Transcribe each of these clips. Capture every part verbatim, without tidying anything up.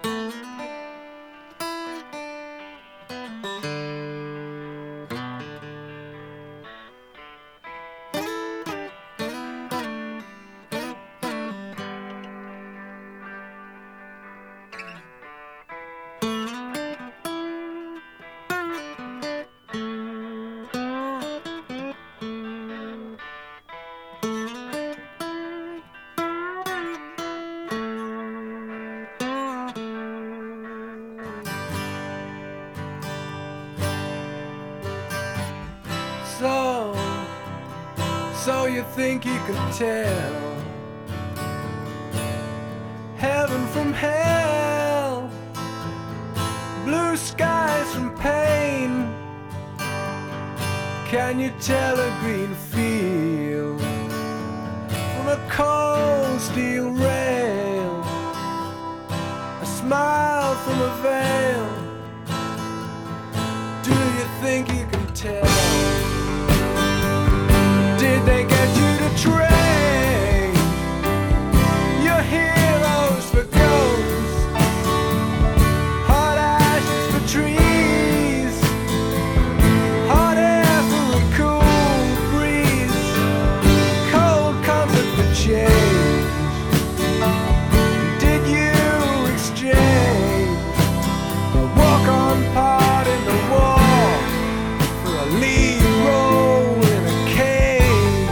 So, so you think you can tell heaven from hell, blue skies from pain? Can you tell a green field from a cold steel rail, a smile from a veil? Do you think you can tell? Did they get you to train your heroes for ghosts, hot ashes for trees, hot air for a cool breeze, cold comfort for change? Did you exchange a walk-on part in the war for a lead role in a cage?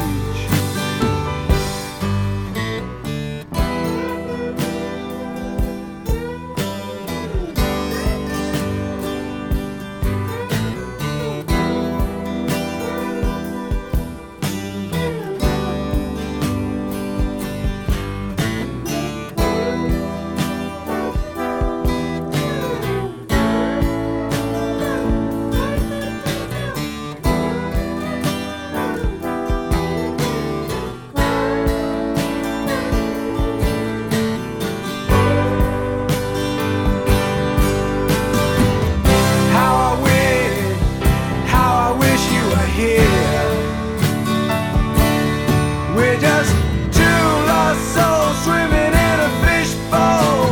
We're just two lost souls swimming in a fishbowl,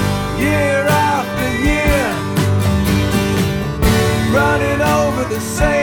year after year, running over the same